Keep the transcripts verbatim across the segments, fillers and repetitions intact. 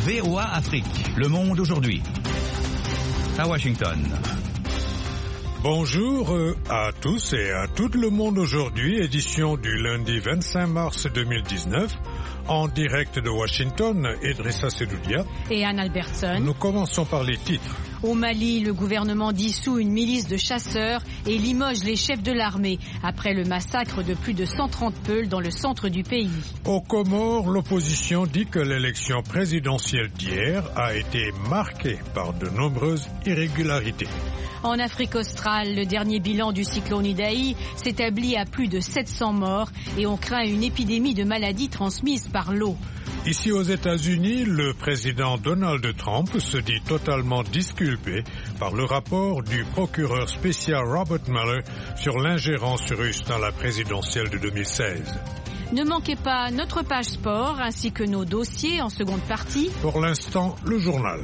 V O A Afrique, Le Monde aujourd'hui. À Washington. Bonjour à tous et à tout le monde aujourd'hui, édition du lundi vingt-cinq mars deux mille dix-neuf. En direct de Washington, Idrissa Sedoudia et Anne Albertson. Nous commençons par les titres. Au Mali, le gouvernement dissout une milice de chasseurs et limoge les chefs de l'armée après le massacre de plus de cent trente Peuls dans le centre du pays. Aux Comores, l'opposition dit que l'élection présidentielle d'hier a été marquée par de nombreuses irrégularités. En Afrique australe, le dernier bilan du cyclone Idai s'établit à plus de sept cents morts et on craint une épidémie de maladies transmises par l'eau. Ici aux États-Unis, le président Donald Trump se dit totalement disculpé par le rapport du procureur spécial Robert Mueller sur l'ingérence russe dans la présidentielle de deux mille seize. Ne manquez pas notre page sport ainsi que nos dossiers en seconde partie. Pour l'instant, le journal.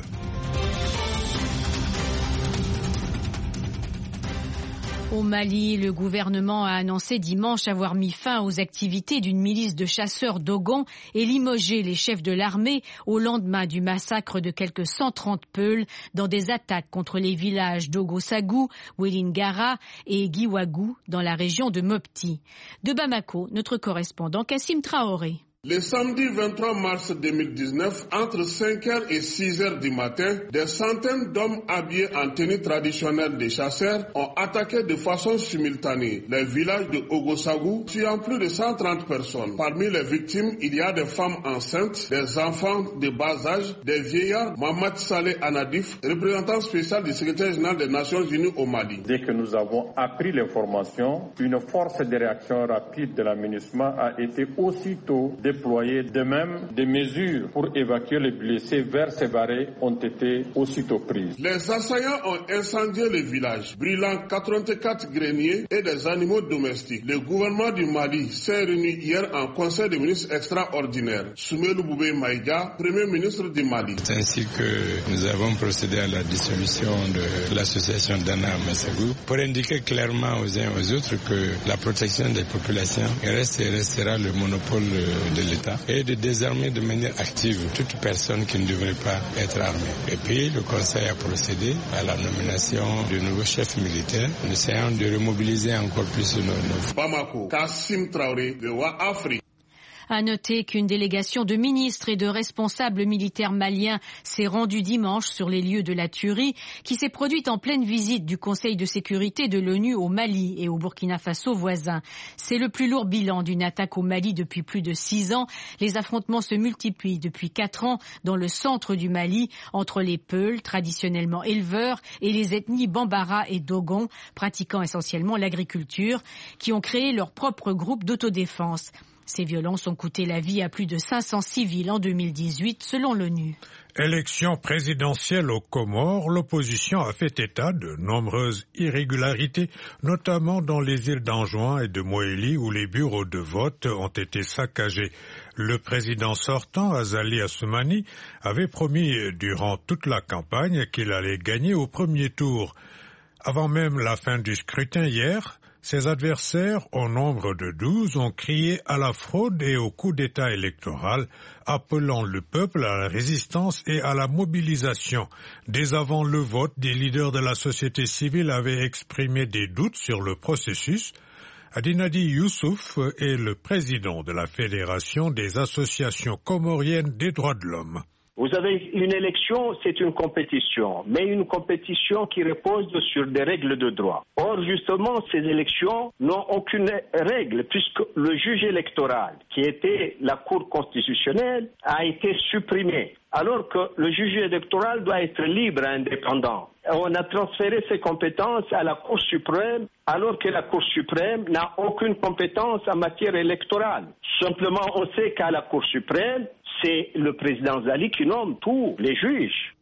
Au Mali, le gouvernement a annoncé dimanche avoir mis fin aux activités d'une milice de chasseurs Dogon et limogé les chefs de l'armée au lendemain du massacre de quelques cent trente Peuls dans des attaques contre les villages d'Ogosagou, Wélingara et Giwagou dans la région de Mopti. De Bamako, notre correspondant Kassim Traoré. Le samedi vingt-trois mars deux mille dix-neuf, entre cinq heures et six heures du matin, des centaines d'hommes habillés en tenue traditionnelle des chasseurs ont attaqué de façon simultanée les villages de Ogosagou, tuant plus de cent trente personnes. Parmi les victimes, il y a des femmes enceintes, des enfants de bas âge, des vieillards. Mohamed Saleh Anadif, représentant spécial du secrétaire général des Nations Unies au Mali. Dès que nous avons appris l'information, une force de réaction rapide de la MINUSMA a été aussitôt déployés. De même, des mesures pour évacuer les blessés vers ces barrés ont été aussitôt prises. Les assaillants ont incendié le village, brûlant quatre-vingt-quatre greniers et des animaux domestiques. Le gouvernement du Mali s'est réuni hier en conseil des ministres extraordinaire. Soumaïla Boubèye Maïga, premier ministre du Mali. C'est ainsi que nous avons procédé à la dissolution de l'association Dana Massagou pour indiquer clairement aux uns et aux autres que la protection des populations reste et restera le monopole de l'État et de désarmer de manière active toute personne qui ne devrait pas être armée. Et puis le Conseil a procédé à la nomination de nouveaux chefs militaires, en essayant de remobiliser encore plus nos... nos... Bamako, Kassim Traoré, V O A Afrique. À noter qu'une délégation de ministres et de responsables militaires maliens s'est rendue dimanche sur les lieux de la tuerie qui s'est produite en pleine visite du Conseil de sécurité de l'ONU au Mali et au Burkina Faso voisin. C'est le plus lourd bilan d'une attaque au Mali depuis plus de six ans. Les affrontements se multiplient depuis quatre ans dans le centre du Mali entre les Peuls, traditionnellement éleveurs, et les ethnies Bambara et Dogon, pratiquant essentiellement l'agriculture, qui ont créé leur propre groupe d'autodéfense. Ces violences ont coûté la vie à plus de cinq cents civils en deux mille dix-huit, selon l'ONU. Élection présidentielle aux Comores, l'opposition a fait état de nombreuses irrégularités, notamment dans les îles d'Anjouan et de Moélie, où les bureaux de vote ont été saccagés. Le président sortant, Azali Assoumani, avait promis durant toute la campagne qu'il allait gagner au premier tour. Avant même la fin du scrutin hier, ses adversaires, au nombre de douze, ont crié à la fraude et au coup d'État électoral, appelant le peuple à la résistance et à la mobilisation. Dès avant le vote, des leaders de la société civile avaient exprimé des doutes sur le processus. Adinadi Youssouf est le président de la Fédération des associations comoriennes des droits de l'homme. Vous avez une élection, c'est une compétition, mais une compétition qui repose sur des règles de droit. Or, justement, ces élections n'ont aucune règle, puisque le juge électoral, qui était la Cour constitutionnelle, a été supprimé, alors que le juge électoral doit être libre et indépendant. On a transféré ses compétences à la Cour suprême, alors que la Cour suprême n'a aucune compétence en matière électorale. Simplement, on sait qu'à la Cour suprême, c'est le président Zali qui nomme tous les juges.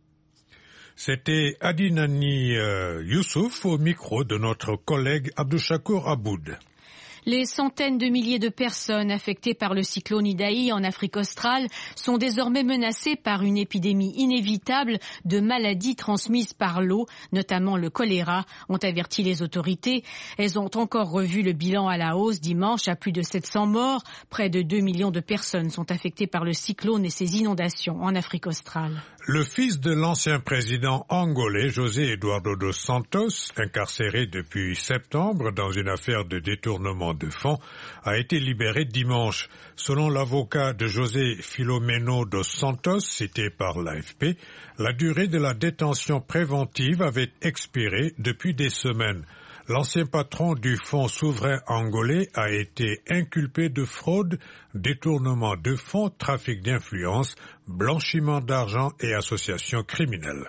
C'était Adinani euh, Youssouf au micro de notre collègue Abdouchakour Aboud. Les centaines de milliers de personnes affectées par le cyclone Idai en Afrique australe sont désormais menacées par une épidémie inévitable de maladies transmises par l'eau, notamment le choléra, ont averti les autorités. Elles ont encore revu le bilan à la hausse dimanche à plus de sept cents morts. Près de deux millions de personnes sont affectées par le cyclone et ses inondations en Afrique australe. Le fils de l'ancien président angolais, José Eduardo dos Santos, incarcéré depuis septembre dans une affaire de détournement de fonds, a été libéré dimanche. Selon l'avocat de José Filomeno dos Santos, cité par l'A F P, la durée de la détention préventive avait expiré depuis des semaines. L'ancien patron du fonds souverain angolais a été inculpé de fraude, détournement de fonds, trafic d'influence, blanchiment d'argent et association criminelle.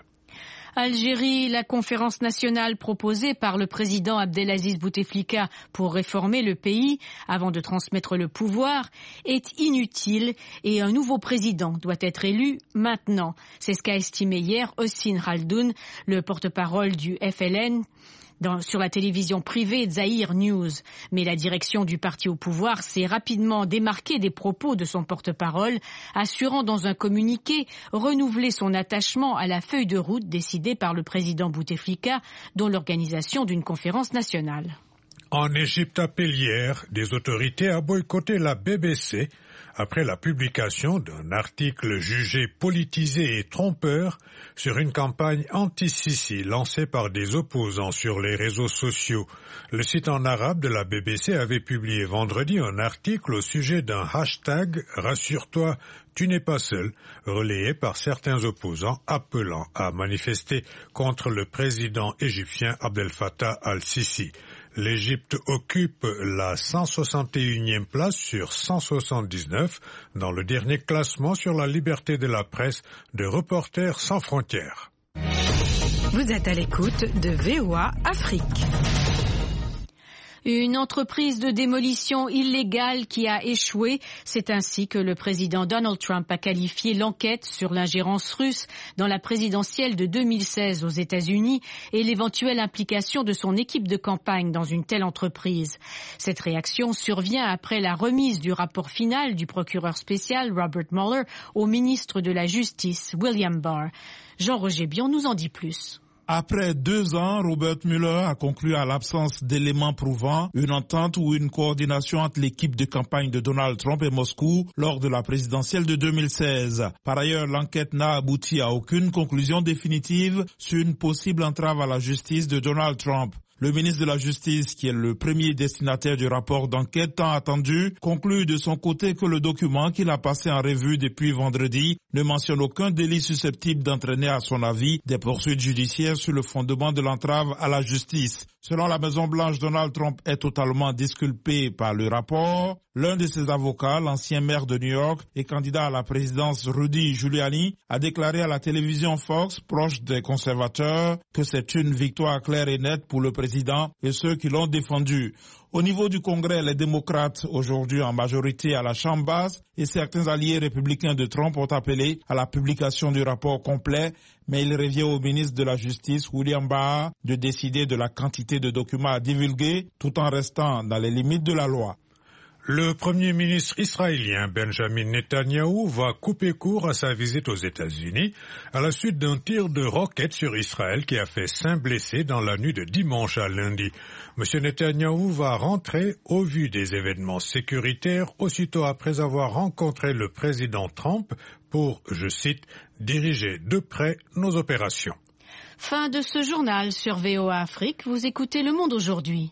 Algérie, la conférence nationale proposée par le président Abdelaziz Bouteflika pour réformer le pays avant de transmettre le pouvoir est inutile et un nouveau président doit être élu maintenant. C'est ce qu'a estimé hier Hossein Khaldoun, le porte-parole du F L N. Dans, sur la télévision privée Zahir News. Mais la direction du parti au pouvoir s'est rapidement démarquée des propos de son porte-parole, assurant dans un communiqué renouveler son attachement à la feuille de route décidée par le président Bouteflika, dont l'organisation d'une conférence nationale. En Égypte, à Pellière, des autorités ont boycotté la B B C après la publication d'un article jugé politisé et trompeur sur une campagne anti-Sisi lancée par des opposants sur les réseaux sociaux. Le site en arabe de la B B C avait publié vendredi un article au sujet d'un hashtag « Rassure-toi, tu n'es pas seul », relayé par certains opposants appelant à manifester contre le président égyptien Abdel Fattah al-Sisi. L'Égypte occupe la cent soixante et unième place sur cent soixante-dix-neuf dans le dernier classement sur la liberté de la presse de Reporters sans frontières. Vous êtes à l'écoute de V O A Afrique. Une entreprise de démolition illégale qui a échoué. C'est ainsi que le président Donald Trump a qualifié l'enquête sur l'ingérence russe dans la présidentielle de deux mille seize aux États-Unis et l'éventuelle implication de son équipe de campagne dans une telle entreprise. Cette réaction survient après la remise du rapport final du procureur spécial Robert Mueller au ministre de la Justice William Barr. Jean-Roger Bion nous en dit plus. Après deux ans, Robert Mueller a conclu à l'absence d'éléments prouvant une entente ou une coordination entre l'équipe de campagne de Donald Trump et Moscou lors de la présidentielle de deux mille seize. Par ailleurs, l'enquête n'a abouti à aucune conclusion définitive sur une possible entrave à la justice de Donald Trump. Le ministre de la Justice, qui est le premier destinataire du rapport d'enquête tant attendu, conclut de son côté que le document qu'il a passé en revue depuis vendredi ne mentionne aucun délit susceptible d'entraîner, à son avis, des poursuites judiciaires sur le fondement de l'entrave à la justice. Selon la Maison-Blanche, Donald Trump est totalement disculpé par le rapport. L'un de ses avocats, l'ancien maire de New York et candidat à la présidence Rudy Giuliani, a déclaré à la télévision Fox, proche des conservateurs, que c'est une victoire claire et nette pour le président et ceux qui l'ont défendu. Au niveau du Congrès, les démocrates, aujourd'hui en majorité à la Chambre basse, et certains alliés républicains de Trump ont appelé à la publication du rapport complet, mais il revient au ministre de la Justice, William Barr, de décider de la quantité de documents à divulguer, tout en restant dans les limites de la loi. Le Premier ministre israélien Benjamin Netanyahou va couper court à sa visite aux États-Unis à la suite d'un tir de roquette sur Israël qui a fait cinq blessés dans la nuit de dimanche à lundi. Monsieur Netanyahou va rentrer au vu des événements sécuritaires aussitôt après avoir rencontré le président Trump pour, je cite, diriger de près nos opérations. Fin de ce journal sur V O A Afrique. Vous écoutez Le Monde aujourd'hui.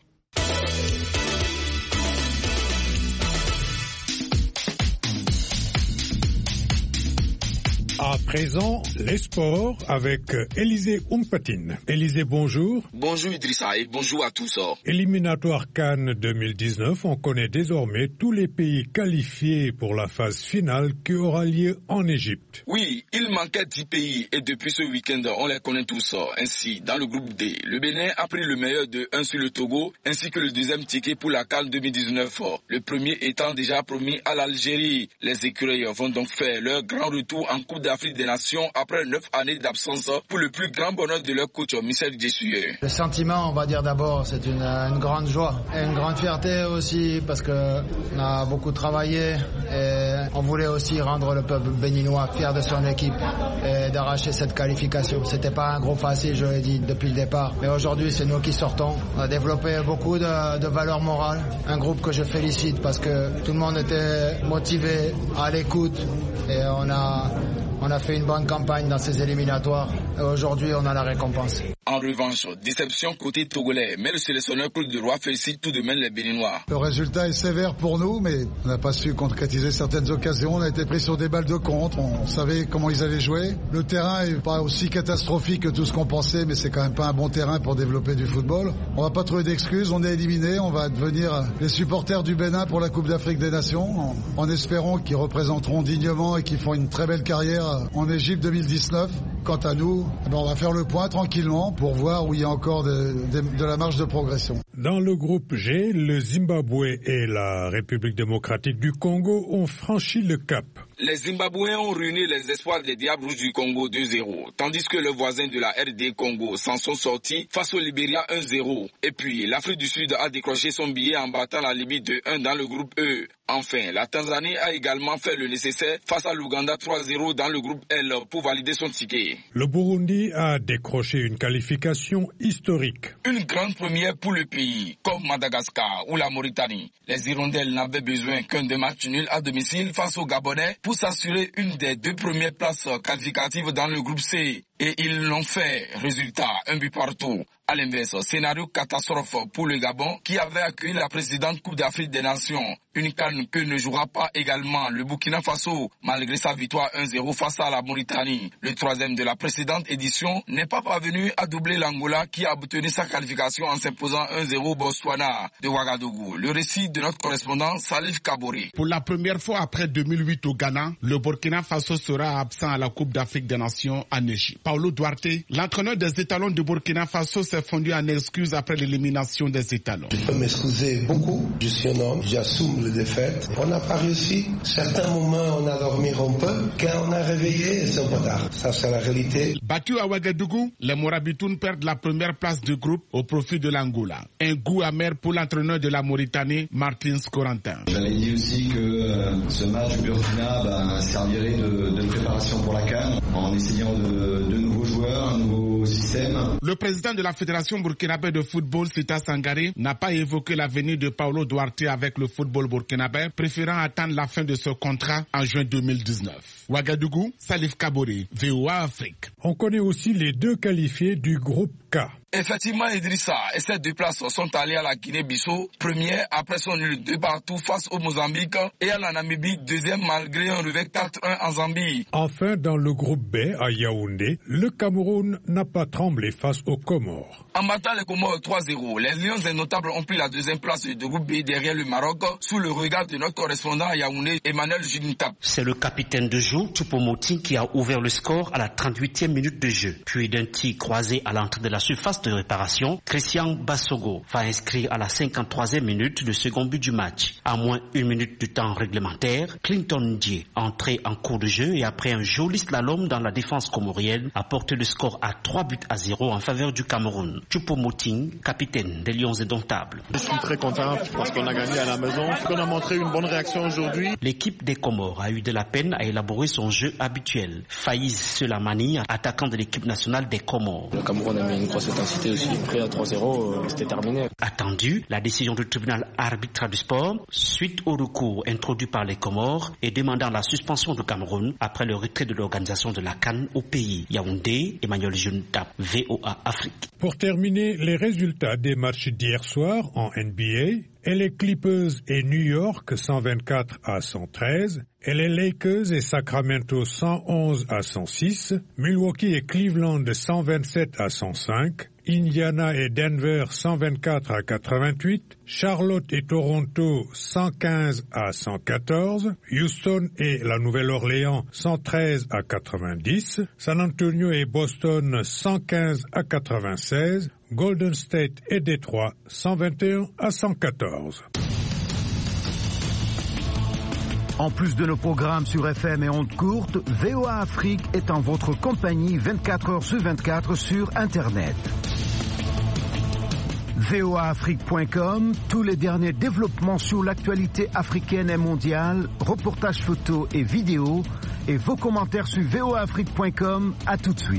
À présent, les sports avec Élisée Umpatine. Élisée, bonjour. Bonjour Idrissa et bonjour à tous. Éliminatoire CAN deux mille dix-neuf, on connaît désormais tous les pays qualifiés pour la phase finale qui aura lieu en Égypte. Oui, il manquait dix pays et depuis ce week-end, on les connaît tous. Ainsi, dans le groupe D, le Bénin a pris le meilleur de un sur le Togo ainsi que le deuxième ticket pour la CAN deux mille dix-neuf. Le premier étant déjà promis à l'Algérie. Les écureuils vont donc faire leur grand retour en Coupe d'Afrique d'Afrique des Nations après neuf années d'absence pour le plus grand bonheur de leur coach Michel Dessouye. Le sentiment, on va dire d'abord, c'est une, une grande joie et une grande fierté aussi parce qu'on a beaucoup travaillé et on voulait aussi rendre le peuple béninois fier de son équipe et d'arracher cette qualification. C'était pas un groupe facile, je l'ai dit depuis le départ, mais aujourd'hui c'est nous qui sortons. On a développé beaucoup de, de valeurs morales, un groupe que je félicite parce que tout le monde était motivé, à l'écoute et on a, on a fait une bonne campagne dans ces éliminatoires et aujourd'hui on a la récompense. En revanche, déception côté togolais, mais le sélectionneur Claude Leroy félicite tout de même les Béninois. Le résultat est sévère pour nous, mais on n'a pas su concrétiser certaines occasions. On a été pris sur des balles de contre, on savait comment ils allaient jouer. Le terrain est pas aussi catastrophique que tout ce qu'on pensait, mais c'est quand même pas un bon terrain pour développer du football. On va pas trouver d'excuses, on est éliminé, on va devenir les supporters du Bénin pour la Coupe d'Afrique des Nations, en, en espérant qu'ils représenteront dignement et qu'ils font une très belle carrière en Égypte deux mille dix-neuf. Quant à nous, on va faire le point tranquillement pour voir où il y a encore de, de, de la marge de progression. Dans le groupe G, le Zimbabwe et la République démocratique du Congo ont franchi le cap. Les Zimbabwéens ont ruiné les espoirs des Diables Rouges du Congo deux zéro, tandis que le voisin de la R D Congo s'en sont sortis face au Libéria un zéro. Et puis, l'Afrique du Sud a décroché son billet en battant la Libye deux un dans le groupe E. Enfin, la Tanzanie a également fait le nécessaire face à l'Ouganda trois zéro dans le groupe L pour valider son ticket. Le Burundi a décroché une qualification historique. Une grande première pour le pays, comme Madagascar ou la Mauritanie. Les Hirondelles n'avaient besoin qu'un de match nul à domicile face aux Gabonais pour s'assurer une des deux premières places qualificatives dans le groupe C. Et ils l'ont fait. Résultat, un but partout. À l'inverse, scénario catastrophe pour le Gabon qui avait accueilli la précédente Coupe d'Afrique des Nations. Une canne que ne jouera pas également le Burkina Faso malgré sa victoire un zéro face à la Mauritanie. Le troisième de la précédente édition n'est pas parvenu à doubler l'Angola qui a obtenu sa qualification en s'imposant un zéro au Botswana de Ouagadougou. Le récit de notre correspondant Salif Kaboré. Pour la première fois après deux mille huit au Ghana, le Burkina Faso sera absent à la Coupe d'Afrique des Nations en Égypte. Paulo Duarte, l'entraîneur des étalons de Burkina Faso, s'est fondu en excuses après l'élimination des étalons. Je peux m'excuser beaucoup, je suis un homme, j'assume les défaites. On n'a pas réussi, certains moments on a dormi un peu, quand on a réveillé c'est un peu tard, ça c'est la réalité. Battus à Ouagadougou, les Morabitoun perdent la première place du groupe au profit de l'Angola. Un goût amer pour l'entraîneur de la Mauritanie, Martins Corentin. J'avais dit aussi que euh, ce match Burkina bah, servirait de, de préparation pour la CAN en essayant de, de nouveaux joueurs, un nouveau système. Le président de la Fédération burkinabé de football, Sita Sangaré, n'a pas évoqué l'avenir de Paulo Duarte avec le football burkinabé, préférant attendre la fin de ce contrat en juin deux mille dix-neuf. Ouagadougou, Salif Kaboré, V O A Afrique. On connaît aussi les deux qualifiés du groupe K. Effectivement, Idrissa et ces deux places sont allés à la Guinée-Bissau, première après son nul deux partout face au Mozambique, et à la Namibie, deuxième malgré un revers quatre un en Zambie. Enfin, dans le groupe B, à Yaoundé, le Cameroun n'a pas tremblé face aux Comores. En battant les Comores trois zéro, les Lions innotables ont pris la deuxième place du groupe B derrière le Maroc, sous le regard de notre correspondant à Yaoundé, Emmanuel Junitap. C'est le capitaine de joue, Choupo-Moting, qui a ouvert le score à la trente-huitième minute de jeu. Puis d'un tir croisé à l'entrée de la surface de réparation, Christian Bassogo va inscrire à la cinquante-troisième minute le second but du match. À moins une minute du temps réglementaire, Clinton Ndié, entré en cours de jeu et après un joli slalom dans la défense comorienne, a porté le score à trois buts à zéro en faveur du Cameroun. Choupo-Moting, capitaine des Lions indomptables. Je suis très content parce qu'on a gagné à la maison, qu'on a montré une bonne réaction aujourd'hui. L'équipe des Comores a eu de la peine à élaborer son jeu habituel. Faïz Selamani, attaquant de l'équipe nationale des Comores. Le Cameroun a mis une grosse intensité aussi. Prêt à trois zéro, c'était terminé. Attendu, la décision du tribunal arbitral du sport, suite au recours introduit par les Comores et demandant la suspension du Cameroun après le retrait de l'organisation de la CAN au pays. Yaoundé, Emmanuel Junitap, V O A Afrique. Pour terminer, les résultats des matchs d'hier soir en N B A. Et les Clippers et New York cent vingt-quatre à cent treize, et les Lakers et Sacramento cent onze à cent six, Milwaukee et Cleveland cent vingt-sept à cent cinq, Indiana et Denver cent vingt-quatre à quatre-vingt-huit, Charlotte et Toronto cent quinze à cent quatorze, Houston et la Nouvelle-Orléans cent treize à quatre-vingt-dix, San Antonio et Boston cent quinze à quatre-vingt-seize, Golden State et Détroit cent vingt et un à cent quatorze. En plus de nos programmes sur F M et ondes courtes, V O A Afrique est en votre compagnie vingt-quatre heures sur vingt-quatre sur Internet. V O A Afrique point com, tous les derniers développements sur l'actualité africaine et mondiale, reportages photos et vidéos, et vos commentaires sur V O A Afrique point com. À tout de suite.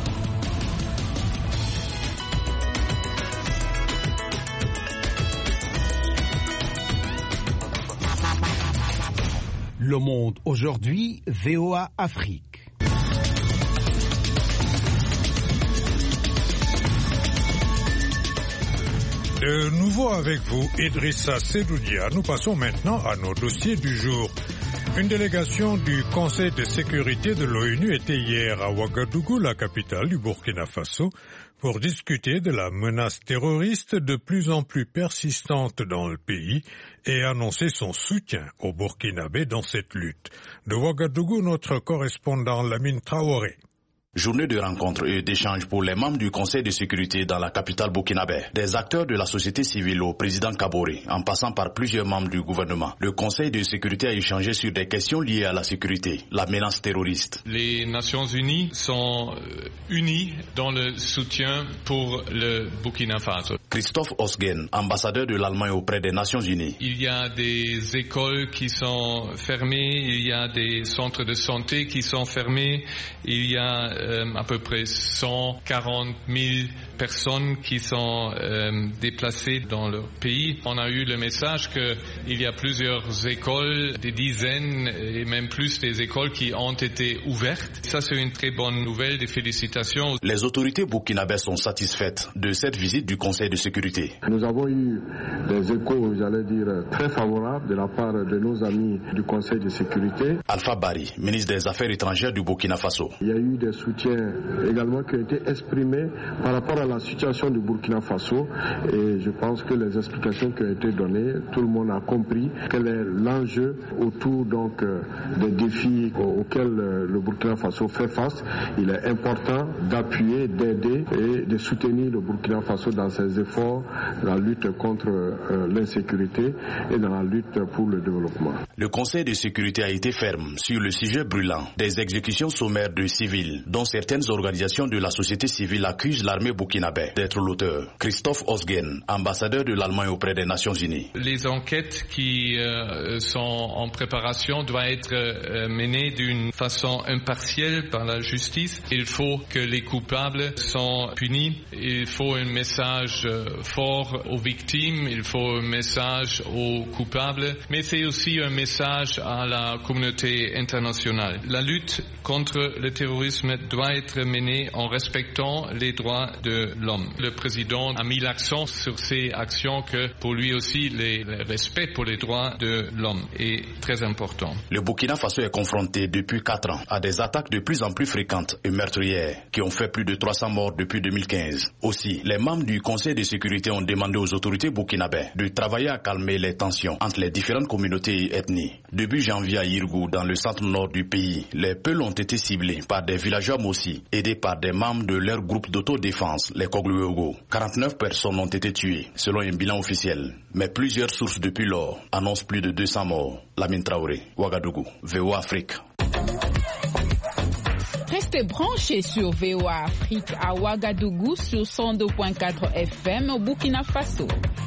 Le Monde aujourd'hui, V O A Afrique. De nouveau avec vous, Idrissa Sedoudia. Nous passons maintenant à nos dossiers du jour. Une délégation du Conseil de sécurité de l'ONU était hier à Ouagadougou, la capitale du Burkina Faso, pour discuter de la menace terroriste de plus en plus persistante dans le pays et annoncer son soutien aux Burkinabés dans cette lutte. De Ouagadougou, notre correspondant Lamine Traoré. Journée de rencontres et d'échanges pour les membres du Conseil de sécurité dans la capitale burkinabé. Des acteurs de la société civile au président Kaboré, en passant par plusieurs membres du gouvernement. Le Conseil de sécurité a échangé sur des questions liées à la sécurité, la menace terroriste. Les Nations Unies sont unies dans le soutien pour le Burkina Faso. Christophe Osgen, ambassadeur de l'Allemagne auprès des Nations Unies. Il y a des écoles qui sont fermées, il y a des centres de santé qui sont fermés, il y a Euh, à peu près cent quarante mille personnes qui sont euh, déplacées dans leur pays. On a eu le message qu'il y a plusieurs écoles, des dizaines et même plus des écoles qui ont été ouvertes. Ça, c'est une très bonne nouvelle, des félicitations. Les autorités burkinabées sont satisfaites de cette visite du Conseil de sécurité. Nous avons eu des échos, j'allais dire, très favorables de la part de nos amis du Conseil de sécurité. Alpha Bari, ministre des Affaires étrangères du Burkina Faso. Il y a eu des soutien également qui a été exprimé par rapport à la situation du Burkina Faso et je pense que les explications qui ont été données, tout le monde a compris quel est l'enjeu autour donc des défis auxquels le Burkina Faso fait face. Il est important d'appuyer, d'aider et de soutenir le Burkina Faso dans ses efforts dans la lutte contre l'insécurité et dans la lutte pour le développement. Le Conseil de sécurité a été ferme sur le sujet brûlant des exécutions sommaires de civils dont certaines organisations de la société civile accusent l'armée burkinabé d'être l'auteur. Christophe Osgen, ambassadeur de l'Allemagne auprès des Nations Unies. Les enquêtes qui euh, sont en préparation doivent être euh, menées d'une façon impartielle par la justice. Il faut que les coupables soient punis. Il faut un message euh, fort aux victimes. Il faut un message aux coupables. Mais c'est aussi un message à la communauté internationale. La lutte contre le terrorisme doit être menée en respectant les droits de l'homme. Le président a mis l'accent sur ces actions que pour lui aussi les, le respect pour les droits de l'homme est très important. Le Burkina Faso est confronté depuis quatre ans à des attaques de plus en plus fréquentes et meurtrières qui ont fait plus de trois cents morts depuis deux mille quinze. Aussi, les membres du Conseil de sécurité ont demandé aux autorités burkinabées de travailler à calmer les tensions entre les différentes communautés et ethnies. Début janvier à Yirgou, dans le centre nord du pays, les Peuls ont été ciblés par des villageois Mossi, aidés par des membres de leur groupe d'autodéfense, les Kogluogo. quarante-neuf personnes ont été tuées, selon un bilan officiel. Mais plusieurs sources depuis lors annoncent plus de deux cents morts. Lamine Traoré, Ouagadougou, V O A Afrique. Restez branchés sur V O A Afrique à Ouagadougou sur cent deux virgule quatre F M au Burkina Faso.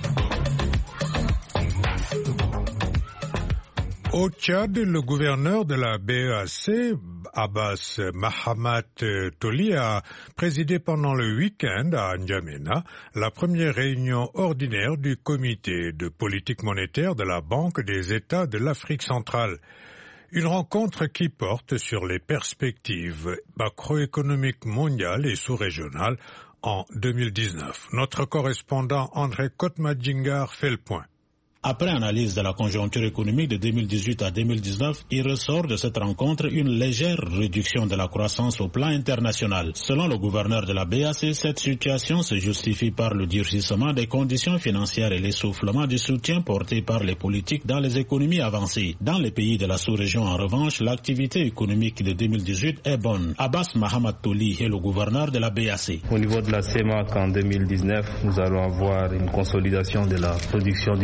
Au Tchad, le gouverneur de la B E A C, Abbas Mahamat Toli, a présidé pendant le week-end à N'Djamena la première réunion ordinaire du comité de politique monétaire de la Banque des États de l'Afrique centrale. Une rencontre qui porte sur les perspectives macroéconomiques mondiales et sous-régionales en deux mille dix-neuf. Notre correspondant André Kotmadjingar fait le point. Après analyse de la conjoncture économique de deux mille dix-huit à deux mille dix-neuf, il ressort de cette rencontre une légère réduction de la croissance au plan international. Selon le gouverneur de la B A C, cette situation se justifie par le durcissement des conditions financières et l'essoufflement du soutien porté par les politiques dans les économies avancées. Dans les pays de la sous-région, en revanche, l'activité économique de deux mille dix-huit est bonne. Abbas Mahamat Toli est le gouverneur de la B A C. Au niveau de la C E M A C en deux mille dix-neuf, nous allons avoir une consolidation de la production du pétrole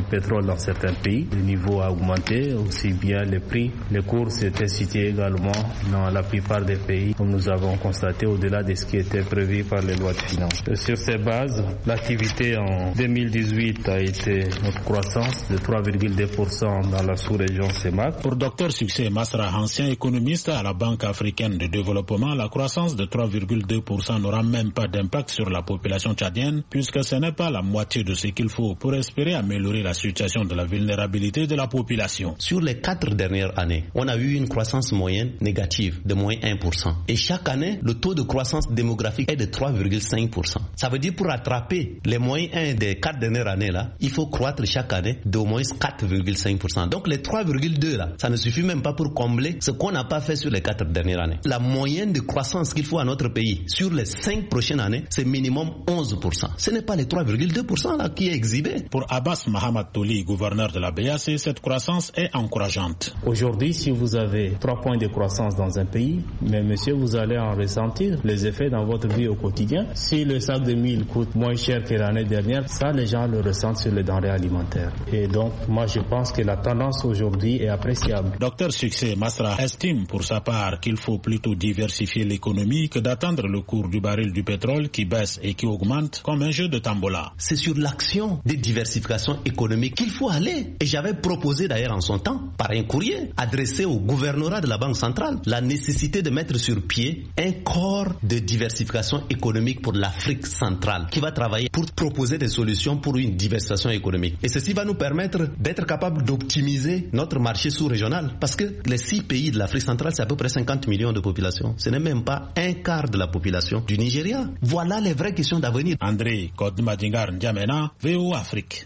dans certains pays. Le niveau a augmenté, aussi bien les prix. Les cours s'étaient cités également dans la plupart des pays, comme nous avons constaté, au-delà de ce qui était prévu par les lois de finances. Sur ces bases, l'activité en deux mille dix-huit a été notre croissance de trois virgule deux pour cent dans la sous-région C E M A C. Pour Docteur Succès Masra, ancien économiste à la Banque africaine de développement, la croissance de trois virgule deux pour cent n'aura même pas d'impact sur la population tchadienne, puisque ce n'est pas la moitié de ce qu'il faut pour espérer améliorer la situation de la vulnérabilité de la population. Sur les quatre dernières années, on a eu une croissance moyenne négative de moins un pour cent. Et chaque année, le taux de croissance démographique est de trois virgule cinq pour cent. Ça veut dire pour rattraper les moins un des quatre dernières années là, il faut croître chaque année d'au moins quatre virgule cinq pour cent. Donc les trois virgule deux là, ça ne suffit même pas pour combler ce qu'on n'a pas fait sur les quatre dernières années. La moyenne de croissance qu'il faut à notre pays sur les cinq prochaines années, c'est minimum onze pour cent. Ce n'est pas les trois virgule deux pour cent là qui est exhibé. Pour Abbas Mahamad Touli, gouverneur de la B A C, cette croissance est encourageante. Aujourd'hui, si vous avez trois points de croissance dans un pays, mais monsieur, vous allez en ressentir les effets dans votre vie au quotidien. Si le sac de mil coûte moins cher que l'année dernière, ça les gens le ressentent sur les denrées alimentaires. Et donc, moi je pense que la tendance aujourd'hui est appréciable. Docteur Succès Masra estime pour sa part qu'il faut plutôt diversifier l'économie que d'attendre le cours du baril du pétrole qui baisse et qui augmente comme un jeu de tambola. C'est sur l'action de diversification économique qu'il faut aller. Et j'avais proposé d'ailleurs en son temps, par un courrier adressé au gouvernorat de la Banque centrale, la nécessité de mettre sur pied un corps de diversification économique pour l'Afrique centrale qui va travailler pour proposer des solutions pour une diversification économique. Et ceci va nous permettre d'être capable d'optimiser notre marché sous-régional parce que les six pays de l'Afrique centrale, c'est à peu près cinquante millions de population. Ce n'est même pas un quart de la population du Nigeria. Voilà les vraies questions d'avenir. André Kodmadingar N'Djamena, V O Afrique.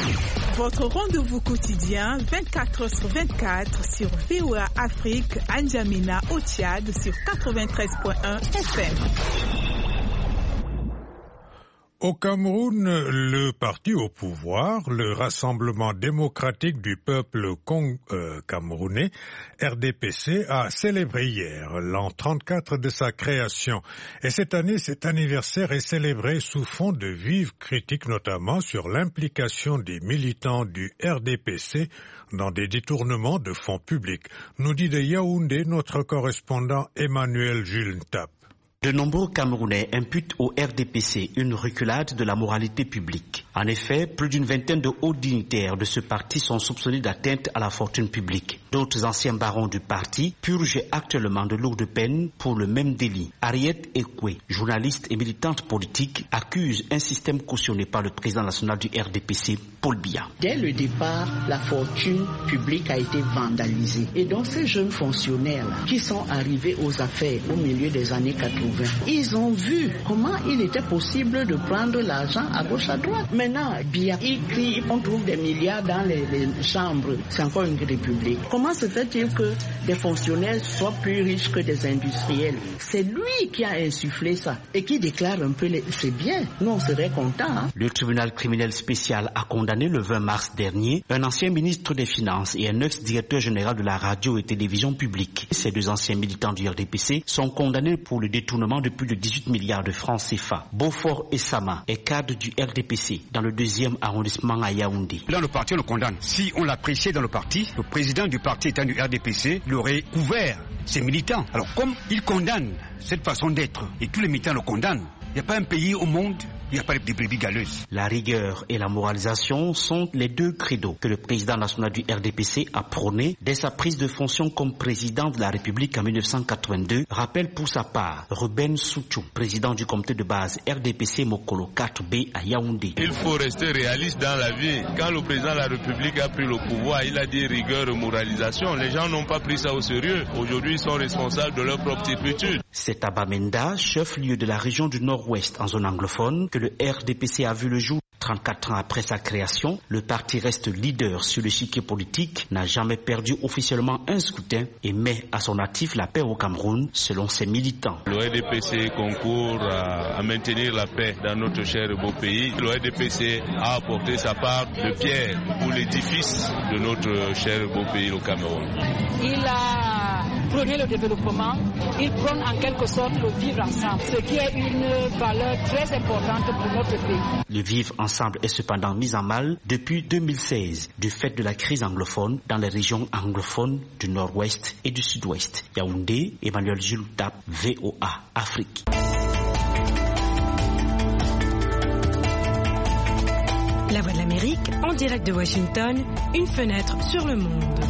Votre rendez-vous quotidien vingt-quatre heures sur vingt-quatre sur V O A Afrique, N'Djamena au Tchad sur quatre-vingt-treize virgule un F M. Au Cameroun, le parti au pouvoir, le Rassemblement démocratique du peuple Cong- euh, camerounais, R D P C, a célébré hier l'an trente-quatre de sa création. Et cette année, cet anniversaire est célébré sous fond de vives critiques, notamment sur l'implication des militants du R D P C dans des détournements de fonds publics. Nous dit de Yaoundé notre correspondant Emmanuel Jules Ntap. De nombreux Camerounais imputent au R D P C une reculade de la moralité publique. En effet, plus d'une vingtaine de hauts dignitaires de ce parti sont soupçonnés d'atteinte à la fortune publique. D'autres anciens barons du parti purgent actuellement de lourdes peines pour le même délit. Harriet Ekwe, journaliste et militante politique, accuse un système cautionné par le président national du R D P C, Paul Biya. Dès le départ, la fortune publique a été vandalisée. Et donc ces jeunes fonctionnaires qui sont arrivés aux affaires au milieu des années quatre-vingts, ils ont vu comment il était possible de prendre l'argent à gauche à droite. Maintenant, Biya, il crie, on trouve des milliards dans les, les chambres. C'est encore une république. Comment se fait-il que des fonctionnaires soient plus riches que des industriels? C'est lui qui a insufflé ça et qui déclare un peu les... c'est bien. Nous, on serait contents. Hein? Le tribunal criminel spécial a condamné le vingt mars dernier un ancien ministre des Finances et un ex-directeur général de la radio et télévision publique. Ces deux anciens militants du R D P C sont condamnés pour le détournement de plus de dix-huit milliards de francs C F A. Beaufort Essama est cadre du R D P C dans le deuxième arrondissement à Yaoundé. Dans le parti, on le condamne. Si on l'appréciait dans le parti, le président du parti étant du R D P C, il aurait couvert ses militants. Alors comme il condamne cette façon d'être et tous les militants le condamnent, il n'y a pas un pays au monde, il n'y a pas de brebis galeuses. La rigueur et la moralisation sont les deux credos que le président national du R D P C a prôné dès sa prise de fonction comme président de la République en mille neuf cent quatre-vingt-deux, rappelle pour sa part Ruben Souchou, président du comité de base R D P C Mokolo quatre B à Yaoundé. Il faut rester réaliste dans la vie. Quand le président de la République a pris le pouvoir, il a dit rigueur et moralisation. Les gens n'ont pas pris ça au sérieux. Aujourd'hui, ils sont responsables de leur propre turpitude. C'est à Bamenda, chef-lieu de la région du Nord-Ouest en zone anglophone, que le R D P C a vu le jour. trente-quatre ans après sa création, le parti reste leader sur l'échiquier politique, n'a jamais perdu officiellement un scrutin et met à son actif la paix au Cameroun selon ses militants. Le R D P C concourt à, à maintenir la paix dans notre cher et beau pays. Le R D P C a apporté sa part de pierre pour l'édifice de notre cher et beau pays, le Cameroun. Il a prôner le développement, il prône en quelque sorte le vivre ensemble, ce qui est une valeur très importante pour notre pays. Le vivre ensemble est cependant mis en mal depuis deux mille seize du fait de la crise anglophone dans les régions anglophones du nord-ouest et du sud-ouest. Yaoundé, Emmanuel Jules Dap, V O A Afrique. La Voix de l'Amérique, en direct de Washington, une fenêtre sur le monde.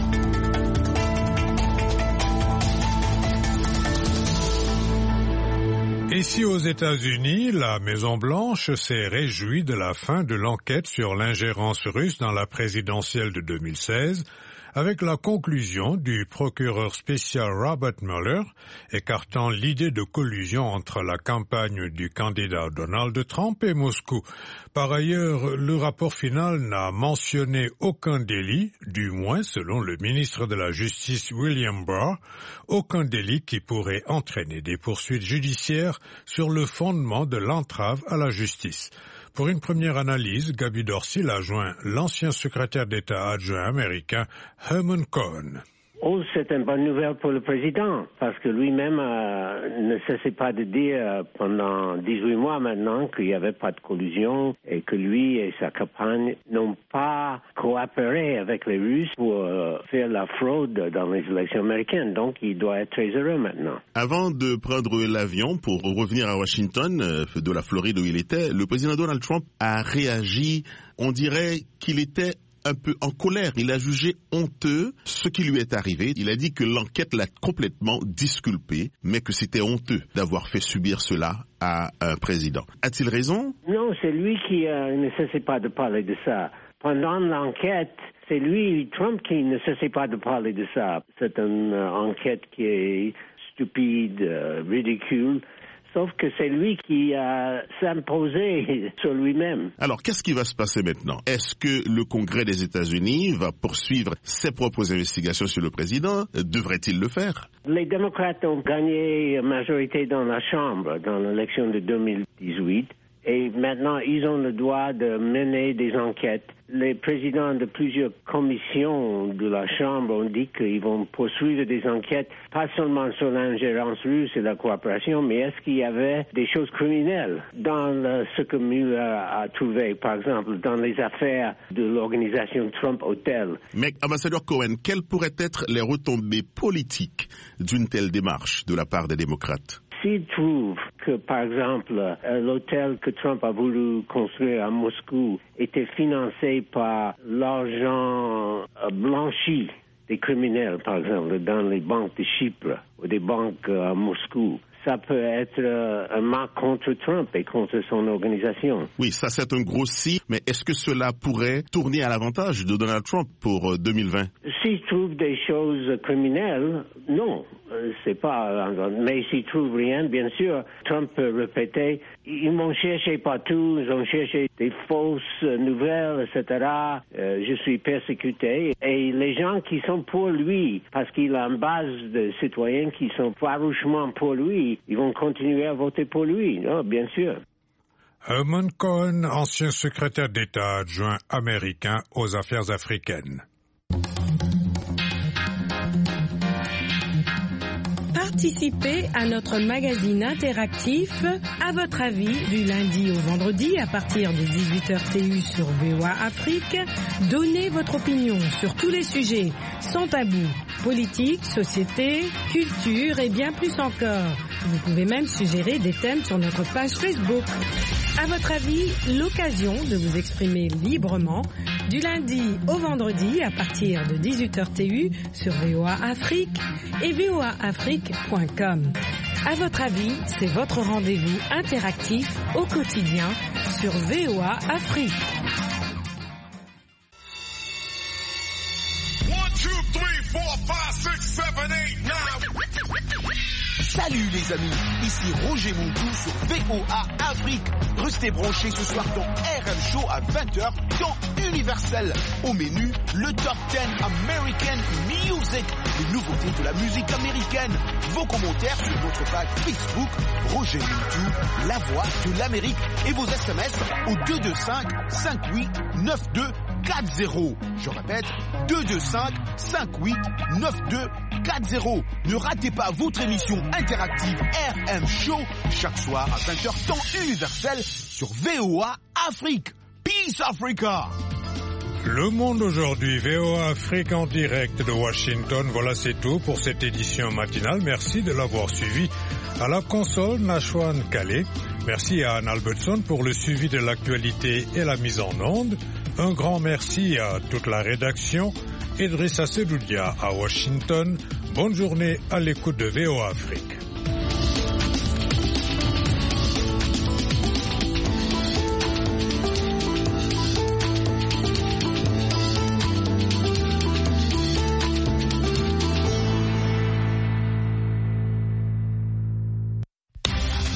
Ici aux États-Unis, la Maison-Blanche s'est réjouie de la fin de l'enquête sur l'ingérence russe dans la présidentielle de deux mille seize, avec la conclusion du procureur spécial Robert Mueller, écartant l'idée de collusion entre la campagne du candidat Donald Trump et Moscou. Par ailleurs, le rapport final n'a mentionné aucun délit, du moins selon le ministre de la Justice William Barr, aucun délit qui pourrait entraîner des poursuites judiciaires sur le fondement de l'entrave à la justice. Pour une première analyse, Gaby Dorsil a joint l'ancien secrétaire d'État adjoint américain Herman Cohen. Oh, c'est une bonne nouvelle pour le président, parce que lui-même euh, ne cessait pas de dire pendant dix-huit mois maintenant qu'il n'y avait pas de collusion et que lui et sa campagne n'ont pas coopéré avec les Russes pour euh, faire la fraude dans les élections américaines. Donc, il doit être très heureux maintenant. Avant de prendre l'avion pour revenir à Washington, euh, de la Floride où il était, le président Donald Trump a réagi, on dirait qu'il était un peu en colère. Il a jugé honteux ce qui lui est arrivé. Il a dit que l'enquête l'a complètement disculpé, mais que c'était honteux d'avoir fait subir cela à un président. A-t-il raison? Non, c'est lui qui euh, ne cessait pas de parler de ça. Pendant l'enquête, c'est lui, Trump, qui ne cessait pas de parler de ça. C'est une euh, enquête qui est stupide, euh, ridicule. Sauf que c'est lui qui a s'imposé sur lui-même. Alors, qu'est-ce qui va se passer maintenant? Est-ce que le Congrès des États-Unis va poursuivre ses propres investigations sur le président? Devrait-il le faire? Les démocrates ont gagné majorité dans la Chambre dans l'élection de deux mille dix-huit. Et maintenant, ils ont le droit de mener des enquêtes. Les présidents de plusieurs commissions de la Chambre ont dit qu'ils vont poursuivre des enquêtes, pas seulement sur l'ingérence russe et la coopération, mais est-ce qu'il y avait des choses criminelles dans le, ce que Mueller a trouvé, par exemple, dans les affaires de l'organisation Trump Hotel. Mais, ambassadeur Cohen, quelles pourraient être les retombées politiques d'une telle démarche de la part des démocrates? S'il trouve que, par exemple, l'hôtel que Trump a voulu construire à Moscou était financé par l'argent blanchi des criminels, par exemple, dans les banques de Chypre ou des banques à Moscou, ça peut être un marque contre Trump et contre son organisation. Oui, ça c'est un gros si, mais est-ce que cela pourrait tourner à l'avantage de Donald Trump pour deux mille vingt? S'il trouve des choses criminelles, non, c'est pas. Mais s'il trouve rien, bien sûr, Trump peut répéter. Ils m'ont cherché partout, ils ont cherché des fausses nouvelles, et cetera. Euh, je suis persécuté. Et les gens qui sont pour lui, parce qu'il a une base de citoyens qui sont farouchement pour lui, ils vont continuer à voter pour lui, non, bien sûr. Herman Cohen, ancien secrétaire d'État adjoint américain aux affaires africaines. Participez à notre magazine interactif À votre avis du lundi au vendredi à partir de dix-huit heures T U sur V O A Afrique. Donnez votre opinion sur tous les sujets sans tabou. Politique, société, culture et bien plus encore. Vous pouvez même suggérer des thèmes sur notre page Facebook. À votre avis, l'occasion de vous exprimer librement du lundi au vendredi à partir de dix-huit heures T U sur V O A Afrique et V O A Afrique point com. À votre avis, c'est votre rendez-vous interactif au quotidien sur V O A Afrique. one, two, three, four, five, six, seven, eight, nine. Salut les amis, ici Roger Mondou sur V O A Afrique. Restez branchés ce soir dans R M Show à vingt heures dans Universel. Au menu, le Top dix American Music, les nouveautés de la musique américaine. Vos commentaires sur notre page Facebook, Roger Mondou, la voix de l'Amérique, et vos S M S au deux deux cinq, cinq huit neuf deux quatre zéro. Je répète, deux deux cinq, cinq huit, neuf deux quatre zéro. Ne ratez pas votre émission interactive R M Show chaque soir à vingt heures temps universel sur V O A Afrique. Peace Africa. Le Monde aujourd'hui, V O A Afrique en direct de Washington. Voilà, c'est tout pour cette édition matinale. Merci de l'avoir suivi. À la console, Nashwan Kale. Merci à Anne Albertson pour le suivi de l'actualité et la mise en onde. Un grand merci à toute la rédaction. Idrissa Sedoudia à Washington. Bonne journée à l'écoute de V O A Afrique.